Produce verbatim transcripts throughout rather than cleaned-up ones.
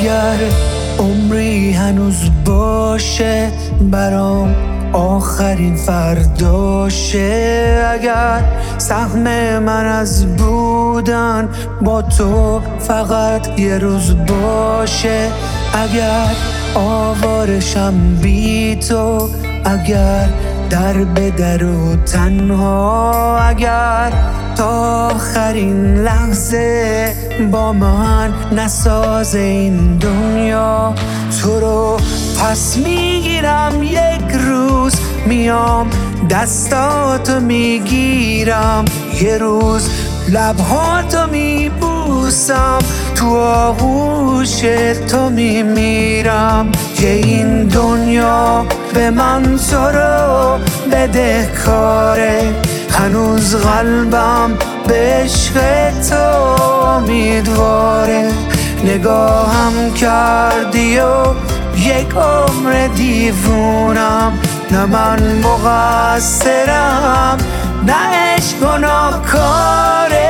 اگر عمری هنوز باشه برام آخرین فرداشه، اگر سهم من از بودن با تو فقط یه روز باشه، اگر آوارشم بی تو، اگر در به در و تنها، اگر تا آخرین لحظه با من نسازه این دنیا. تو رو پس میگیرم یک روز، میام دستاتو میگیرم، یه روز لبهاتو میبوسم، تو آغوش تو میمیرم. که این دنیا به من تو رو بدهکاره، هنوز قلبم به عشق تو امیدواره. نگاهم کردی و یک عمر دیوونم، نه من مقصرم نه عشق گناهکاره.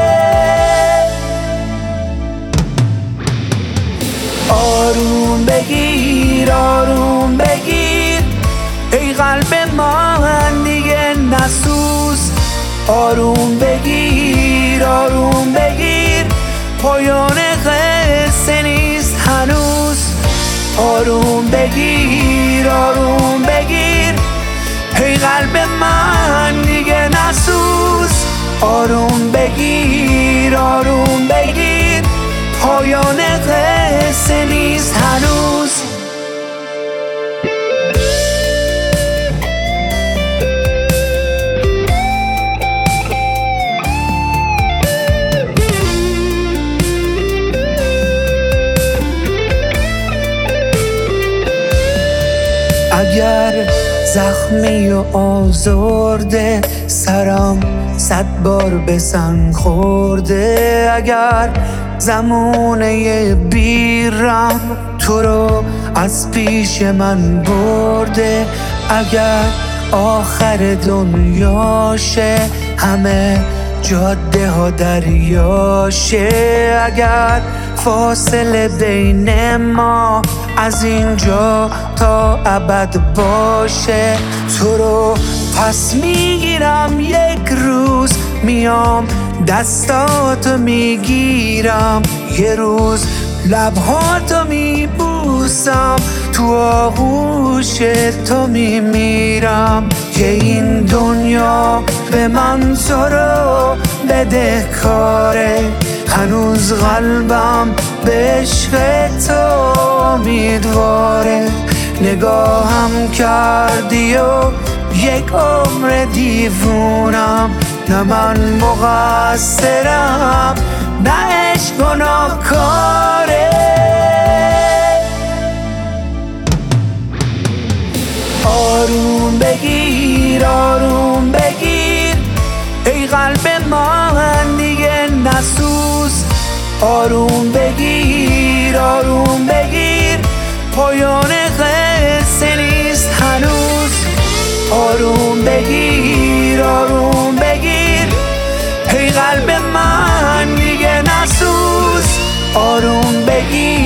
آروم بگیر آروم بگیر ای قلب من دیگه نسوز، آروم بگیر آروم بگیر پایان قصه نیست هنوز. آروم بگیر آروم بگیر ای قلب من دیگه نسوز، آروم بگیر آروم بگیر پایان قصه نیست هنوز. اگر زخمی و آزرده سرم صد بار به سن خورده، اگر زمونه بیرم تو رو از پیش من برده، اگر آخر دنیاشه همه جاده ها دریاشه، اگر فاصله بین ما از اینجا تا ابد باشه، تو رو پس میگیرم یک روز، میام دستاتو میگیرم، یه روز لبهاتو میبوسم، تو آغوش تو میمیرم. که این دنیا به من تو رو بدهکاره، هنوز قلبم به عشق تو امیدواره. نگاهم کردی و یک عمر دیوونم، نه من مقصرم نه عشق گناهکاره. آروم بگیر آروم بگیر ای قلب من دیگه نسوز، آروم بگیر آروم بگیر پایان قصه نیست هنوز. آروم بگیر آروم بگیر ای قلب من دیگه نسوز، آروم بگیر